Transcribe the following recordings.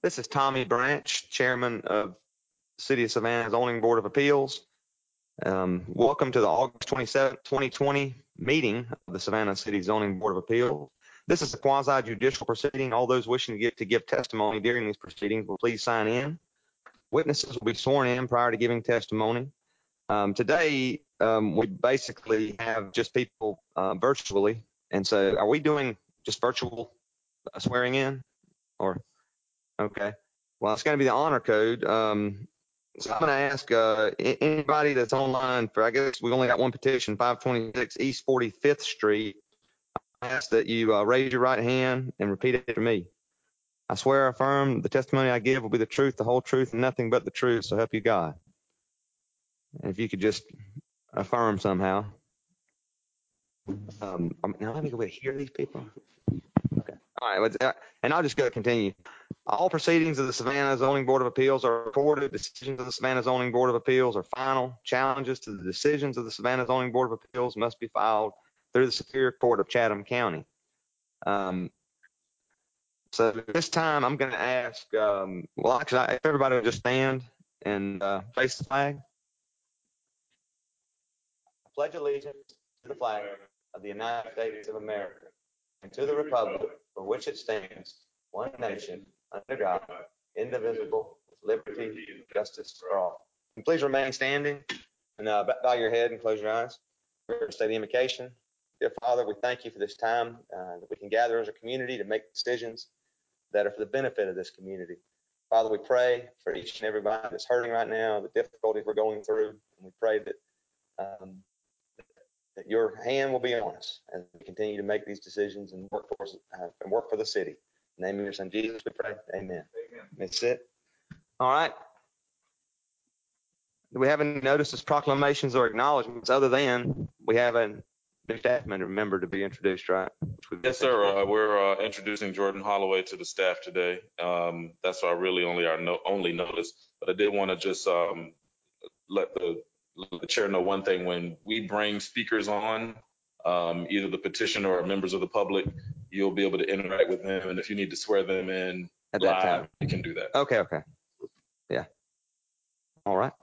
This is Tommy Branch, Chairman of City of Savannah Zoning Board of Appeals. Welcome to the August 27th, 2020 meeting of the Savannah City Zoning Board of Appeals. This is a quasi-judicial proceeding. All those wishing to give testimony during these proceedings will please sign in. Witnesses will be sworn in prior to giving testimony. Today, we basically have just people virtually. And so are we doing just virtual swearing in or? Okay. Well, it's going to be the honor code. So I'm going to ask anybody that's online for, I guess we only got one petition, 526 East 45th Street. I ask that you raise your right hand and repeat it to me. I swear or affirm the testimony I give will be the truth, the whole truth, and nothing but the truth, so help you God. And if you could just affirm somehow. Now let me go hear these people. Okay. All right. And I'll just go continue. All proceedings of the Savannah Zoning Board of Appeals are recorded. Decisions of the Savannah Zoning Board of Appeals are final. Challenges to the decisions of the Savannah Zoning Board of Appeals must be filed through the Superior Court of Chatham County. So this time I'm going to ask, well, actually, if everybody would just stand and face the flag. I pledge allegiance to the flag of the United States of America and to the republic for which it stands, one nation, under God, indivisible, with liberty and justice for all. And please remain standing and bow your head and close your eyes. Say the invocation. Dear Father, we thank you for this time that we can gather as a community to make decisions that are for the benefit of this community. Father, we pray for each and everybody that's hurting right now, the difficulties we're going through, and we pray that that your hand will be on us as we continue to make these decisions and work for the city. In the name of your son Jesus, we pray. Amen. That's it. All right. Do we have any notices, proclamations, or acknowledgments other than we have a new staff member to be introduced, right? Yes, sir. We're introducing Jordan Holloway to the staff today. That's our only notice. But I did want to just let the chair know one thing. When we bring speakers on, either the petitioner or members of the public, you'll be able to interact with them. And if you need to swear them in live, you can do that. Okay. Yeah. All right.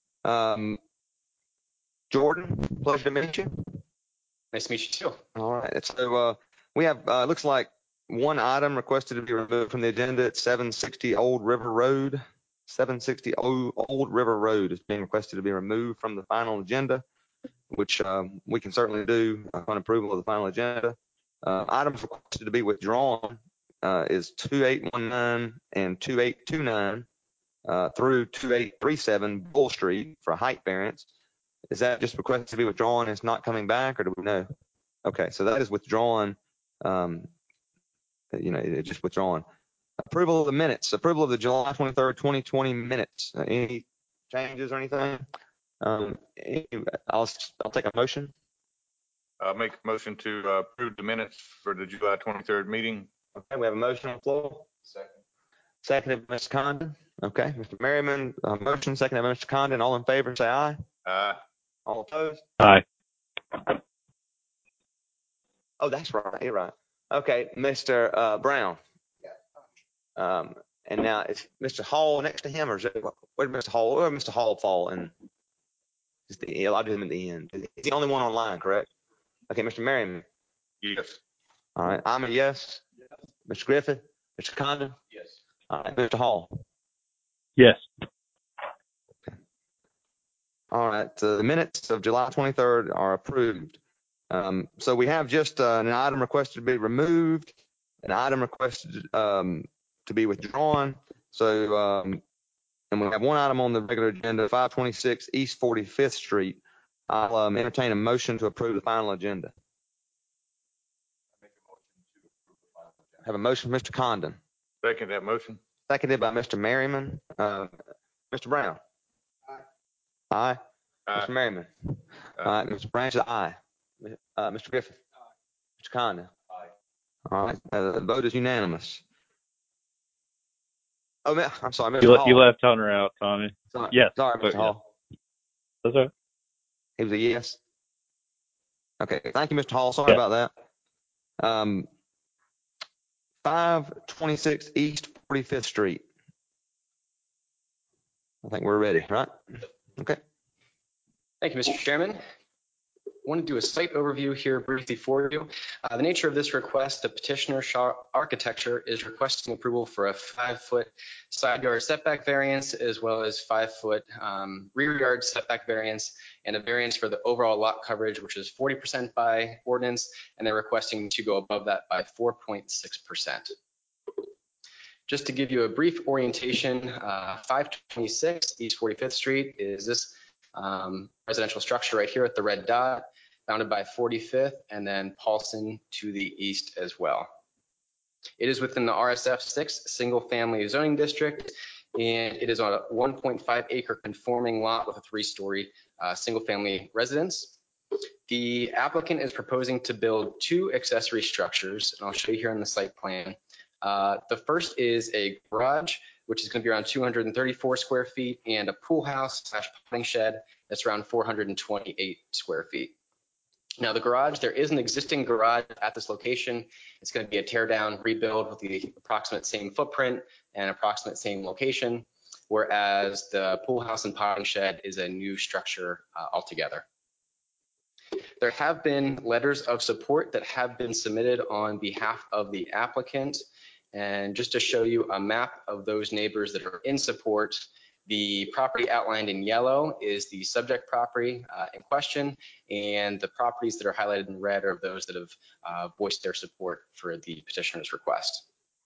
Jordan, pleasure to meet you. Nice to meet you too. All right. So we have, looks like one item requested to be removed from the agenda at 760 Old River Road. 760 Old River Road is being requested to be removed from the final agenda, which we can certainly do upon approval of the final agenda. Items requested to be withdrawn is 2819 and 2829 through 2837 Bull Street for a height variance. Is that just requested to be withdrawn and it's not coming back, or do we know? Okay, so that is withdrawn. It's just withdrawn. Approval of the minutes. Approval of the July 23rd, 2020 minutes. Any changes or anything? I'll take a motion. I'll make a motion to approve the minutes for the July 23rd meeting. Okay, we have a motion on the floor. Seconded by Mr. Condon. Okay, Mr. Merriman, motion seconded by Mr. Condon. All in favor, say aye. Aye. All opposed? Aye. Oh, that's right. You're right. Okay, Mr. Brown. And now is Mr. Hall next to him, or is it, where did Mr. Hall? Where did Mr. Hall fall in? I'll do him at the end. He's the only one online, correct? Okay, Mr. Merriman. Yes. All right, I'm a yes. Mr. Griffith, Mr. Condon. Yes. All right, Mr. Hall. Yes. Okay. All right, the minutes of July 23rd are approved. So we have just an item requested to be removed, an item requested to be withdrawn. So, and we have one item on the regular agenda, 526 East 45th Street. I'll entertain a motion to approve the final agenda. Have a motion from Mr. Condon. Second that motion. Seconded by Mr. Merriman. Mr. Brown. Aye. Aye. Mr. Merriman. All right, Mr. Branch, aye. Mr. Griffith. Aye. Mr. Condon. Aye. All right, the vote is unanimous. Oh, I'm sorry, Mr. Hall. You left Hunter out, Tommy. Sorry. Yes. Sorry, Mr. Hall. That's all right. He was a yes. Okay, thank you, Mr. Hall. Sorry about that. 526 East 45th Street. I think we're ready, right? Okay. Thank you, Mr. Chairman. I want to do a site overview here briefly for you. The nature of this request, the petitioner Shaw Architecture is requesting approval for a 5-foot side yard setback variance, as well as 5-foot rear yard setback variance, and a variance for the overall lot coverage, which is 40% by ordinance, and they're requesting to go above that by 4.6%. Just to give you a brief orientation, 526 East 45th Street is this residential structure right here at the red dot, bounded by 45th, and then Paulson to the east as well. It is within the RSF 6 single family zoning district, and it is on a 1.5 acre conforming lot with a 3-story single family residence. The applicant is proposing to build 2 accessory structures, and I'll show you here on the site plan. The first is a garage, which is going to be around 234 square feet, and a pool house / potting shed that's around 428 square feet. Now the garage, there is an existing garage at this location. It's going to be a tear down rebuild with the approximate same footprint and approximate same location, whereas the pool house and potting shed is a new structure altogether. There have been letters of support that have been submitted on behalf of the applicant. And just to show you a map of those neighbors that are in support, the property outlined in yellow is the subject property in question, and the properties that are highlighted in red are those that have voiced their support for the petitioner's request.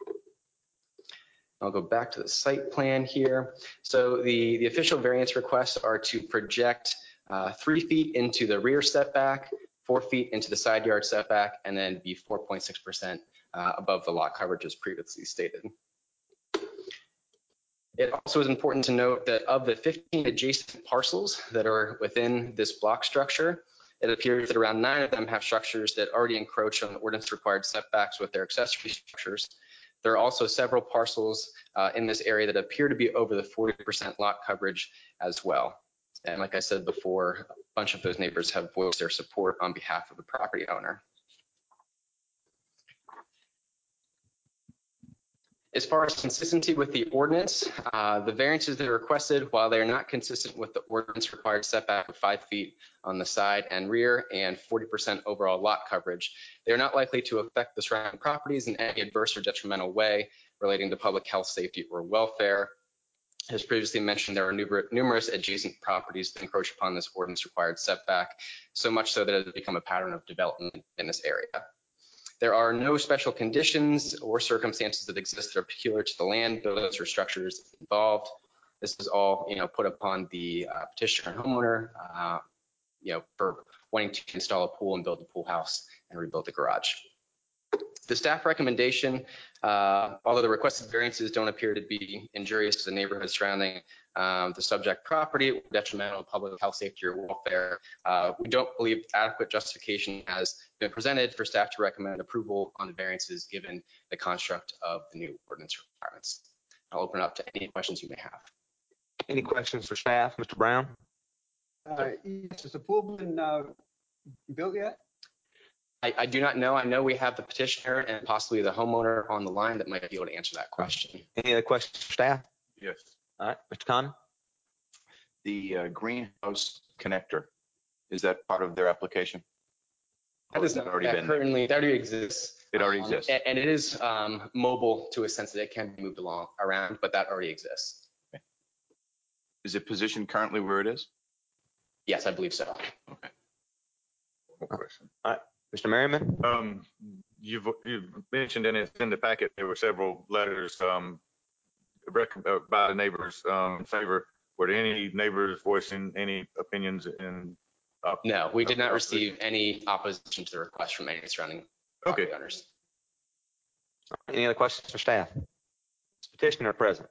I'll go back to the site plan here. So the official variance requests are to project 3 feet into the rear setback, 4 feet into the side yard setback, and then be 4.6% above the lot coverage as previously stated. It also is important to note that of the 15 adjacent parcels that are within this block structure, it appears that around 9 of them have structures that already encroach on the ordinance required setbacks with their accessory structures. There are also several parcels in this area that appear to be over the 40% lot coverage as well. And like I said before, a bunch of those neighbors have voiced their support on behalf of the property owner. As far as consistency with the ordinance, the variances that are requested, while they are not consistent with the ordinance required setback of 5 feet on the side and rear and 40% overall lot coverage, they are not likely to affect the surrounding properties in any adverse or detrimental way relating to public health, safety, or welfare. As previously mentioned, there are numerous adjacent properties that encroach upon this ordinance required setback, so much so that it has become a pattern of development in this area. There are no special conditions or circumstances that exist that are peculiar to the land, buildings, or structures involved. This is all, put upon the petitioner and homeowner, for wanting to install a pool and build a pool house and rebuild the garage. The staff recommendation, although the requested variances don't appear to be injurious to the neighborhood surrounding the subject property, detrimental to public health, safety, or welfare, we don't believe adequate justification has been presented for staff to recommend approval on the variances given the construct of the new ordinance requirements. I'll open it up to any questions you may have. Any questions for staff, Mr. Brown? Yes, has the pool been built yet? I do not know. I know we have the petitioner and possibly the homeowner on the line that might be able to answer that question. Any other questions for staff? Yes. All right, Mr. Conlon? The greenhouse connector, is that part of their application? That is not currently, that already exists. It already exists. And it is mobile to a sense that it can be moved around, but that already exists. Okay. Is it positioned currently where it is? Yes, I believe so. Okay. One question. All right, Mr. Merriman? You've mentioned in the packet, there were several letters by the neighbors in favor. Were there any neighbors voicing any opinions in? No, we did not receive any opposition to the request from any surrounding property owners. Any other questions for staff? Petitioner present.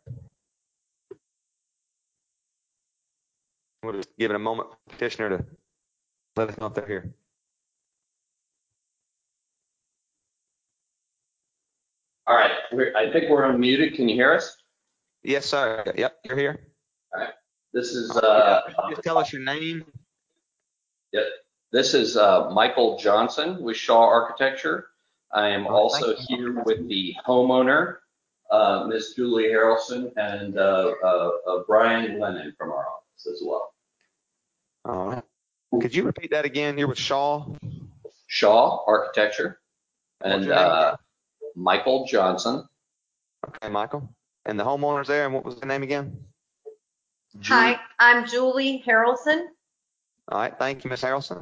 We'll just give it a moment for petitioner to let us know if they're here. All right, I think we're unmuted. Can you hear us? Yes, sir. Yep, you're here. All right. This is just tell us your name. Yep. This is Michael Johnson with Shaw Architecture. I am also here with the homeowner, Miss Julie Harrelson, and Brian Lennon from our office as well. All right. Could you repeat that again? You're with Shaw? Shaw Architecture and What's your name? Michael Johnson. Okay, Michael. And the homeowners there, and what was the name again? Hi, I'm Julie Harrelson. All right, thank you, Ms. Harrelson.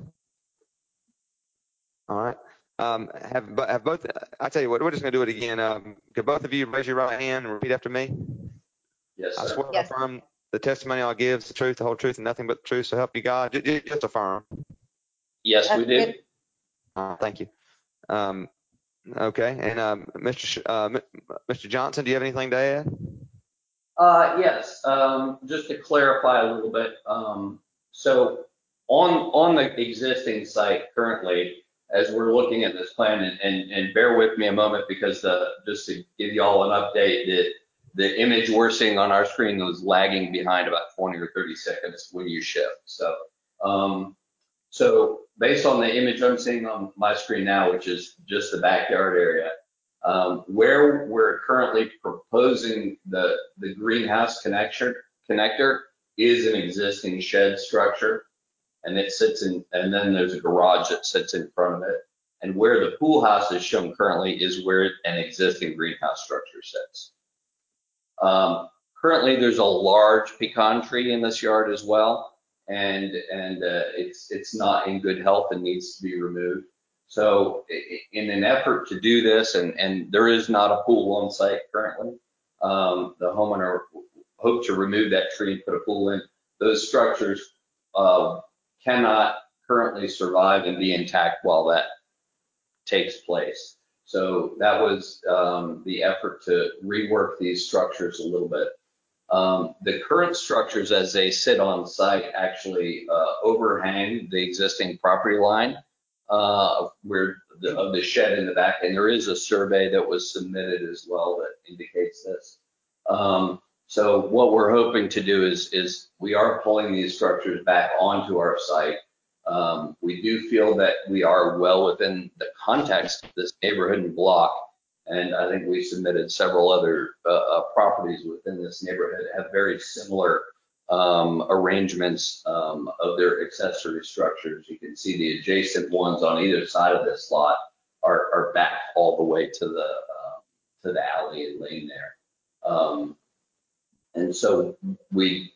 All right. Have both, I tell you what, we're just gonna do it again. Could both of you raise your right hand and repeat after me? Yes, I sir. swear to Yes. affirm the testimony I'll give is the truth, the whole truth, and nothing but the truth, so help you God. Just affirm. Yes, we do. Thank you. Okay, and Mr. Johnson, do you have anything to add? Yes, just to clarify a little bit. So on the existing site currently, as we're looking at this plan, and bear with me a moment because just to give you all an update, the image we're seeing on our screen was lagging behind about 20 or 30 seconds when you shift. So based on the image I'm seeing on my screen now, which is just the backyard area, where we're currently proposing the greenhouse connector is an existing shed structure, and it sits in, and then there's a garage that sits in front of it. And where the pool house is shown currently is where an existing greenhouse structure sits. Currently, there's a large pecan tree in this yard as well, and it's not in good health and needs to be removed. So in an effort to do this, and there is not a pool on site currently, the homeowner hoped to remove that tree and put a pool in. Those structures cannot currently survive and be intact while that takes place. So that was the effort to rework these structures a little bit. The current structures as they sit on site actually overhang the existing property line where the shed in the back, and there is a survey that was submitted as well that indicates this. So what we're hoping to do is we are pulling these structures back onto our site. We do feel that we are well within the context of this neighborhood and block, and I think we submitted several other properties within this neighborhood that have very similar arrangements of their accessory structures. You can see the adjacent ones on either side of this lot are back all the way to the alley and lane there. And so we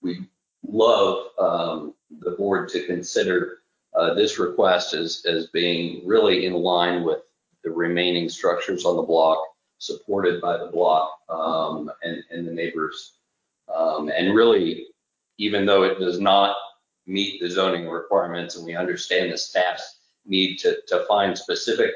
love the board to consider this request as being really in line with the remaining structures on the block, supported by the block and the neighbors. And really, even though it does not meet the zoning requirements, and we understand the staff's need to find specific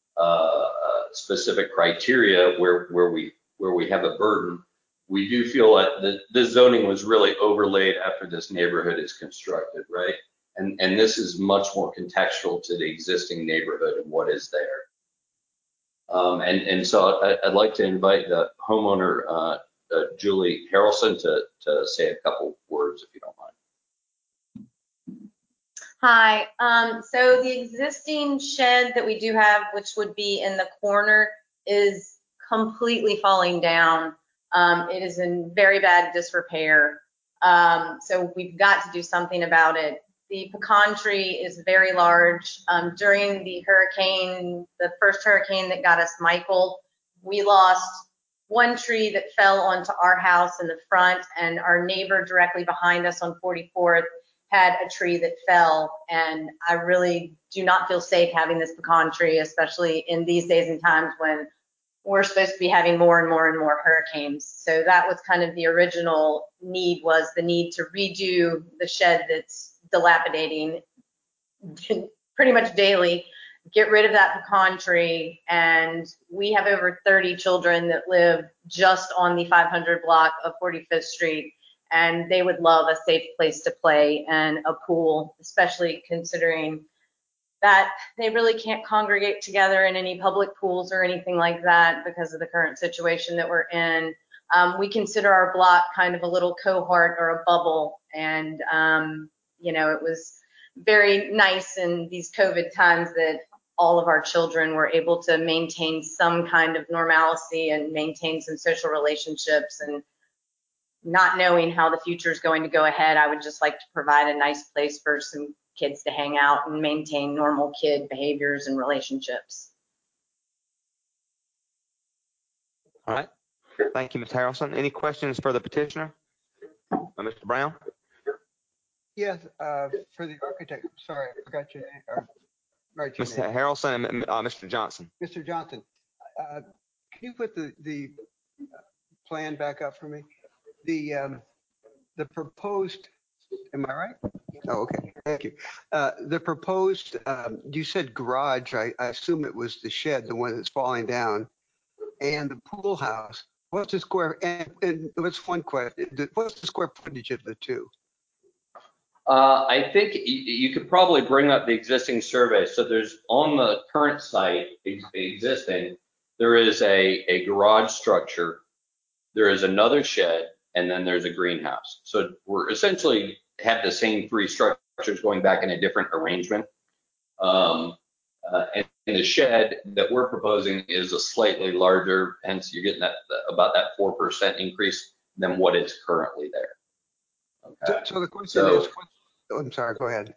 criteria where we have a burden, we do feel that the zoning was really overlaid after this neighborhood is constructed, right? And this is much more contextual to the existing neighborhood and what is there. And so I'd like to invite the homeowner, Julie Harrelson, to say a couple words, if you don't mind. Hi, so the existing shed that we do have, which would be in the corner, is completely falling down. It is in very bad disrepair. So we've got to do something about it. The pecan tree is very large. During the hurricane, the first hurricane that got us Michael, we lost one tree that fell onto our house in the front, and our neighbor directly behind us on 44th had a tree that fell. And I really do not feel safe having this pecan tree, especially in these days and times when we're supposed to be having more and more and more hurricanes. So that was kind of the original need, was the need to redo the shed that's dilapidating pretty much daily, get rid of that pecan tree. And we have over 30 children that live just on the 500 block of 45th Street, and they would love a safe place to play and a pool, especially considering that they really can't congregate together in any public pools or anything like that because of the current situation that we're in. We consider our block kind of a little cohort or a bubble, and you know, it was very nice in these COVID times that all of our children were able to maintain some kind of normalcy and maintain some social relationships. And not knowing how the future is going to go ahead, I would just like to provide a nice place for some kids to hang out and maintain normal kid behaviors and relationships. All right. Thank you, Ms. Harrelson. Any questions for the petitioner? Mr. Brown? Yes, for the architect, sorry, I forgot your name. Right, your Ms. name. Harrelson and Mr. Johnson. Mr. Johnson, can you put the plan back up for me? The proposed, am I right? Oh, okay, thank you. The proposed, you said garage, I assume it was the shed, the one that's falling down, and the pool house. What's the square, and what's one question, what's the square footage of the two? I think you could probably bring up the existing survey. So there's on the current site existing, there is a garage structure, there is another shed, and then there's a greenhouse. So we're essentially have the same three structures going back in a different arrangement. And the shed that we're proposing is a slightly larger, hence you're getting that about that 4% increase than what is currently there. Okay. So the question is, I'm sorry, go ahead.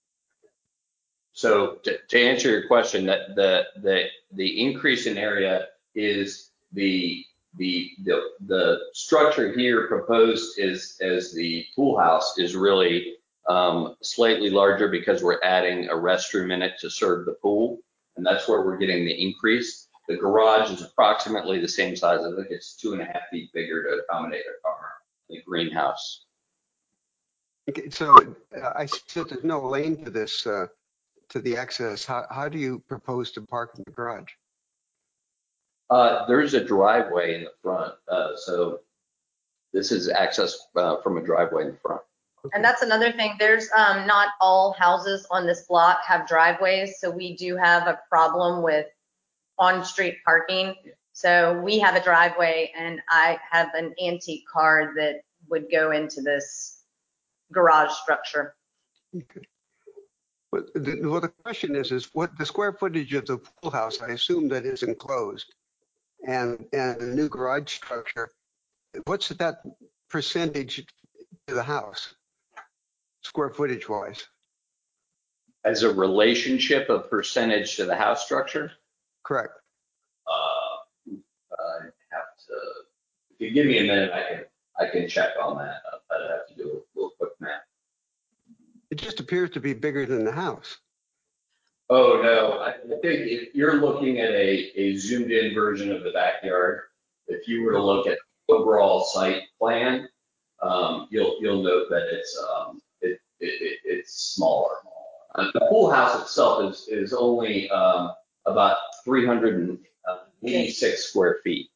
So to answer your question, that the increase in area is the structure here proposed is as the pool house is really slightly larger because we're adding a restroom in it to serve the pool, and that's where we're getting the increase. The garage is approximately the same size. I think it's 2.5 feet bigger to accommodate a car. The greenhouse. Okay, so I said there's no lane to this, to the access. How do you propose to park in the garage? There's a driveway in the front, so this is access from a driveway in the front. And that's another thing. There's not all houses on this block have driveways, so we do have a problem with on-street parking. So we have a driveway, and I have an antique car that would go into this garage structure. Okay. But the question is what the square footage of the pool house? I assume that is enclosed, and the new garage structure. What's that percentage to the house, square footage wise? As a relationship of percentage to the house structure? Correct. I have to, if you give me a minute, I can check on that. I'd have to do a little quick math. It just appears to be bigger than the house. Oh, no, I think if you're looking at a zoomed in version of the backyard, if you were to look at overall site plan, you'll note that it's smaller. The pool house itself is only about 386 square feet.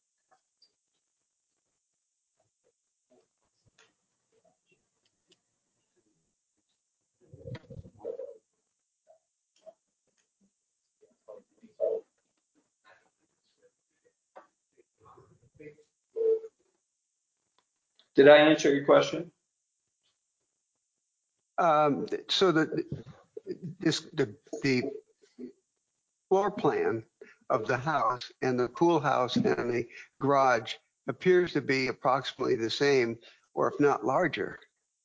Did I answer your question? So the floor plan of the house and the pool house and the garage appears to be approximately the same, or if not larger.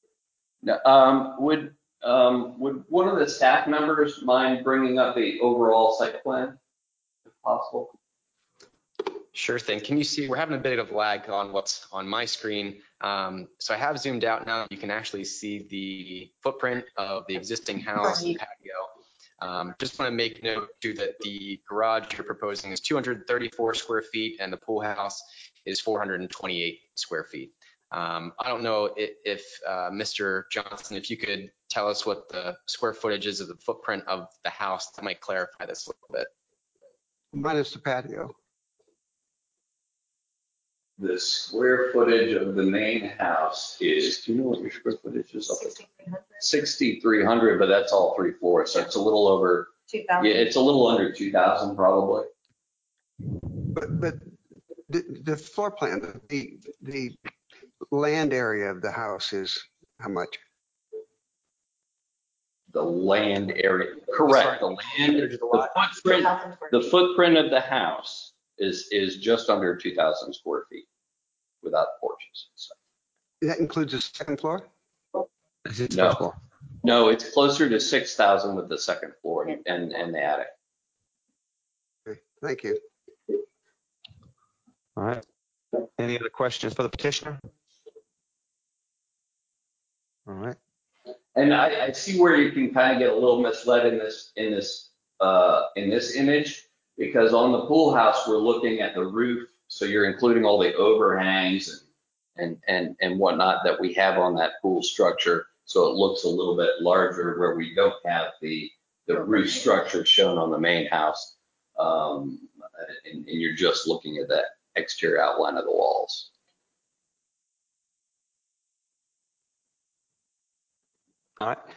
Would one of the staff members mind bringing up the overall site plan, if possible? Sure thing. Can you see, we're having a bit of lag on what's on my screen. So I have zoomed out now. You can actually see the footprint of the existing house and patio. Just want to make note too that the garage you're proposing is 234 square feet and the pool house is 428 square feet. I don't know if Mr. Johnson, if you could tell us what the square footage is of the footprint of the house, that might clarify this a little bit. Minus the patio. The square footage of the main house is, do you know what your square footage is? 6,300, but that's all 3 floors. So it's a little over 2,000. Yeah, it's a little under 2,000 probably. But the floor plan, the land area of the house is how much? the land area. Correct. The land, the footprint of the house is just under 2,000 square feet without porches. So, That includes the second floor? This is the No. first floor. no, it's closer to 6,000 with the second floor and the attic. Okay, thank you. All right. Any other questions for the petitioner? All right. And I see where you can kind of get a little misled in this image, because on the pool house, we're looking at the roof. So you're including all the overhangs and whatnot that we have on that pool structure. So it looks a little bit larger where we don't have the roof structure shown on the main house. And you're just looking at that exterior outline of the walls. All right.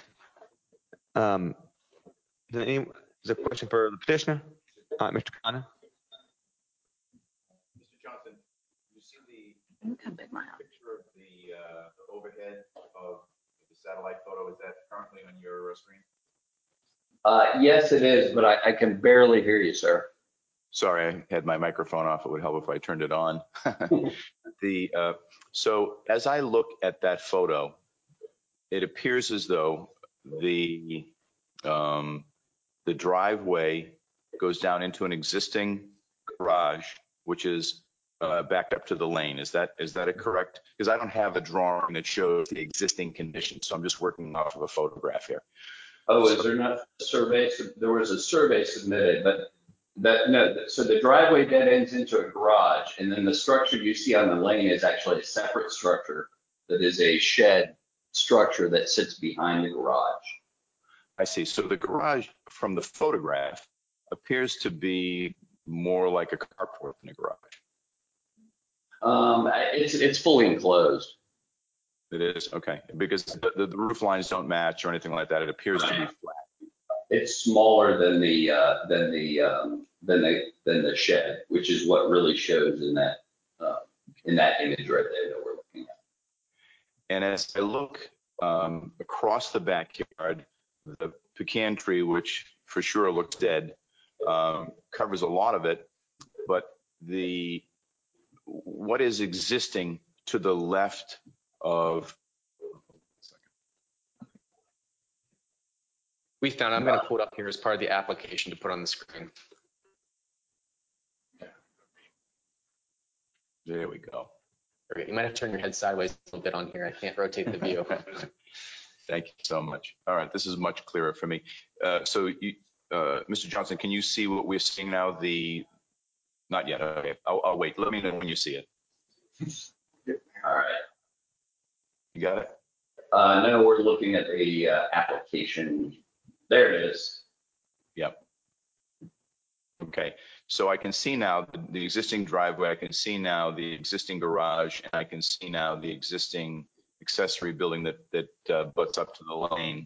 Is there a question for the petitioner? All right, Mr. Khanna. Mr. Johnson, you see the picture of the overhead of the satellite photo? Is that currently on your screen? Yes, it is, but I can barely hear you, sir. Sorry, I had my microphone off. It would help if I turned it on. So as I look at that photo, it appears as though the driveway goes down into an existing garage, which is backed up to the lane. Is that a correct? Because I don't have a drawing that shows the existing condition, so I'm just working off of a photograph here. Oh, is there not a survey? There was a survey submitted, but no. So the driveway dead ends into a garage, and then the structure you see on the lane is actually a separate structure that is a shed structure that sits behind the garage. I see. So the garage from the photograph appears to be more like a carport than a garage. It's fully enclosed. It is, okay, because the roof lines don't match or anything like that. It appears to be flat. It's smaller than the shed, which is what really shows in that image right there that we're looking at. And as I look across the backyard, the pecan tree, which for sure looks dead, covers a lot of it, but what is existing to the left of? We found, I'm going to pull it up here as part of the application to put on the screen. There we go. Great. You might have to turn your head sideways a little bit on here. I can't rotate the view. Thank you so much. All right, this is much clearer for me. So, Mr. Johnson, can you see what we're seeing now? Not yet. Okay, I'll wait. Let me know when you see it. All right. You got it? No, we're looking at the application. There it is. Yep. Okay, so I can see now the existing driveway, I can see now the existing garage, and I can see now the existing accessory building that butts up to the lane.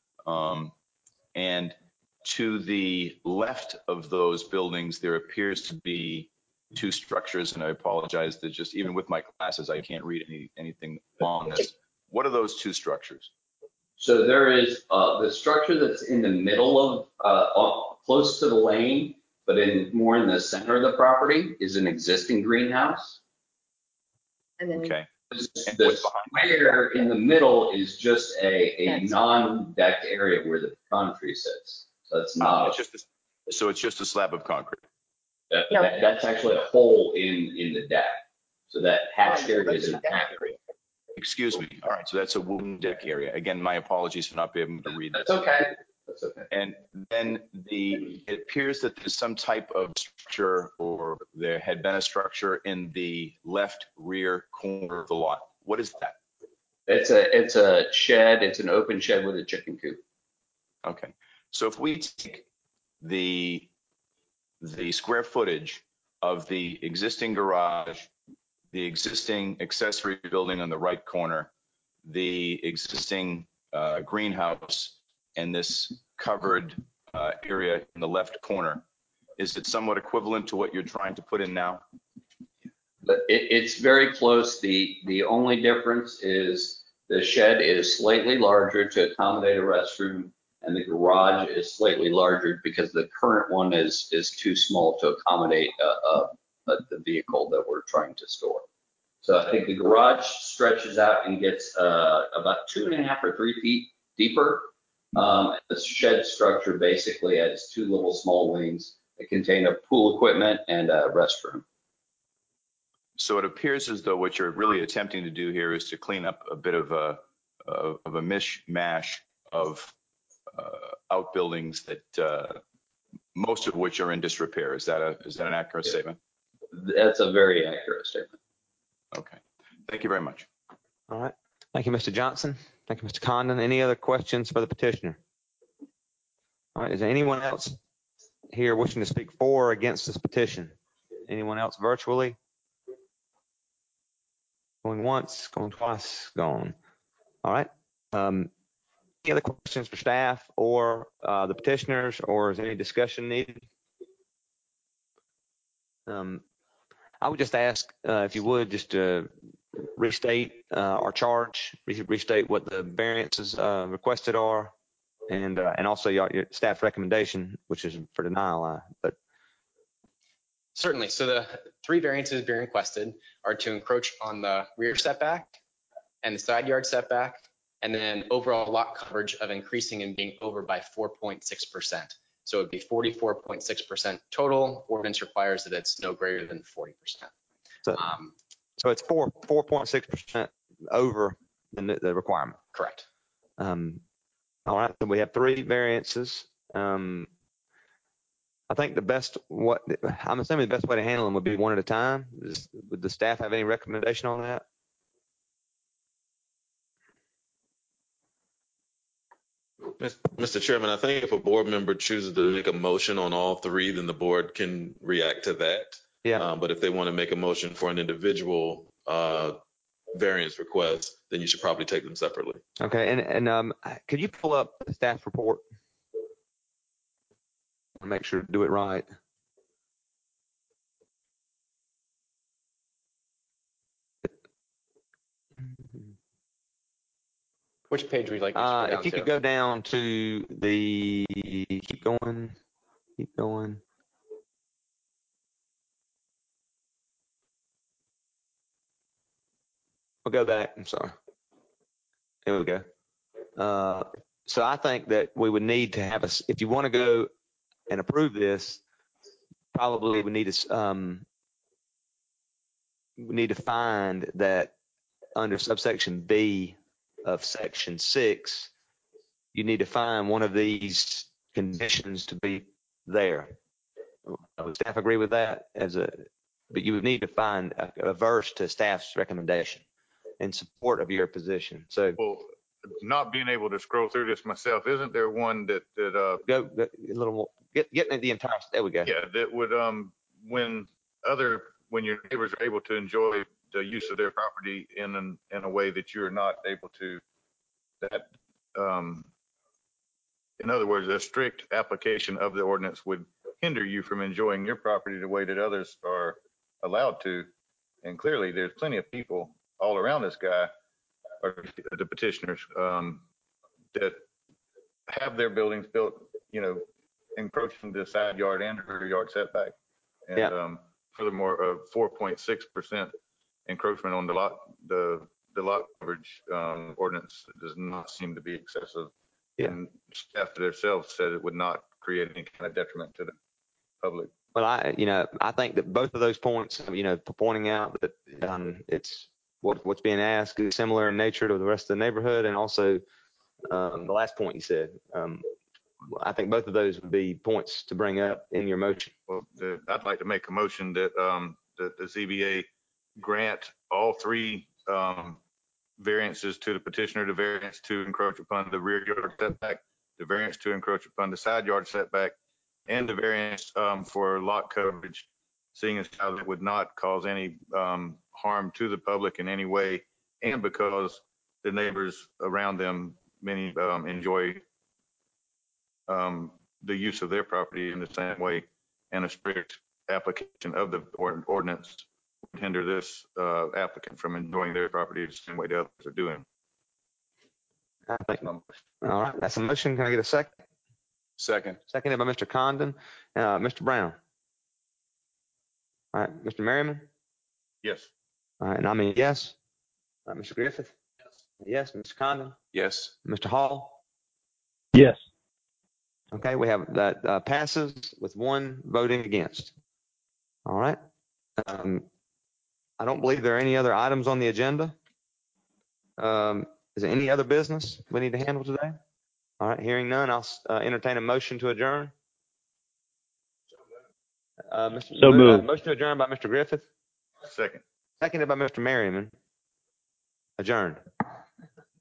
And to the left of those buildings, there appears to be two structures, and I apologize that just even with my glasses, I can't read anything on this. What are those two structures? So there is the structure that's in the middle of close to the lane, but more in the center of the property is an existing greenhouse. And then Okay. The square in the middle is just a non-decked area where the pecan tree sits. So it's not. So it's just a slab of concrete. That's actually a hole in the deck. So that hatched area is a deck area. Excuse me. All right, so that's a wooden deck area. Again, my apologies for not being able to read this. That's okay. That's okay. And then it appears that there's some type of structure, or there had been a structure in the left rear corner of the lot. What is that? It's a shed. It's an open shed with a chicken coop. Okay, so if we take the square footage of the existing garage, the existing accessory building on the right corner, the existing greenhouse, and this covered area in the left corner, is it somewhat equivalent to what you're trying to put in now? But it's very close. The only difference is the shed is slightly larger to accommodate a restroom, and the garage is slightly larger because the current one is too small to accommodate the vehicle that we're trying to store. So I think the garage stretches out and gets about 2.5 or 3 feet deeper. The shed structure basically has 2 little small wings that contain a pool equipment and a restroom. So it appears as though what you're really attempting to do here is to clean up a bit of a mishmash of outbuildings that most of which are in disrepair. Is that an accurate statement? That's a very accurate statement. Okay. Thank you very much. All right. Thank you, Mr. Johnson. Thank you, Mr. Condon. Any other questions for the petitioner? All right. Is there anyone else here wishing to speak for or against this petition? Anyone else virtually? Going once, going twice, gone. All right. Any other questions for staff or the petitioners, or is any discussion needed? I would just ask if you would just restate our charge, restate what the variances requested are, and also your staff recommendation, which is for denial. But Certainly. So the 3 variances being requested are to encroach on the rear setback and the side yard setback, and then overall lot coverage of increasing and being over by 4.6%. So it would be 44.6% total. Ordinance requires that it's no greater than 40%. So it's 4.6% over the requirement. Correct. All right. So we have 3 variances. I think I'm assuming the best way to handle them would be one at a time. Would the staff have any recommendation on that? Mr. Chairman, I think if a board member chooses to make a motion on all 3, then the board can react to that. Yeah. But if they want to make a motion for an individual variance request, then you should probably take them separately. Okay. And could you pull up the staff report? Make sure to do it right. Which page would you like me to go down if you to? could go down to the, keep going. We'll go back. I'm sorry. There we go. So I think that we would need to have if you want to go and approve this, probably we need to find that under subsection B of section 6, you need to find one of these conditions to be there. Would staff agree with that? But you would need to find a verse to staff's recommendation in support of your position. So, Well, not being able to scroll through this myself, isn't there one that go a little more, getting the entire, there we go. yeah, that would when your neighbors are able to enjoy the use of their property in a way that you're not able to, that in other words, a strict application of the ordinance would hinder you from enjoying your property the way that others are allowed to. And clearly there's plenty of people all around this guy, or the petitioners, that have their buildings built, encroaching the side yard and rear yard setback. And furthermore, 4.6% encroachment on the lot coverage ordinance does not seem to be excessive. Yeah. And staff themselves said it would not create any kind of detriment to the public. Well, I think that both of those points, pointing out that it's what's being asked is similar in nature to the rest of the neighborhood, and also the last point you said, I think both of those would be points to bring up in your motion. Well, I'd like to make a motion that that the ZBA grant all 3 variances to the petitioner: the variance to encroach upon the rear yard setback, the variance to encroach upon the side yard setback, and the variance for lot coverage, seeing as how that would not cause any harm to the public in any way, and because the neighbors around them, many enjoy the use of their property in the same way, and a strict application of the ordinance would hinder this applicant from enjoying their property the same way the others are doing. All right, that's a motion. Can I get a second? Second. Seconded by Mr. Condon. Mr. Brown. All right, Mr. Merriman. Yes. All right, and I mean yes. All right, Mr. Griffith. Yes. Mr. Condon. Yes. Mr. Hall. Yes. Okay, we have that passes with one voting against. All right. I don't believe there are any other items on the agenda. Is there any other business we need to handle today? All right, hearing none, I'll entertain a motion to adjourn. So moved. Motion to adjourn by Mr. Griffith, Second. seconded by Mr. Merriman. Adjourned.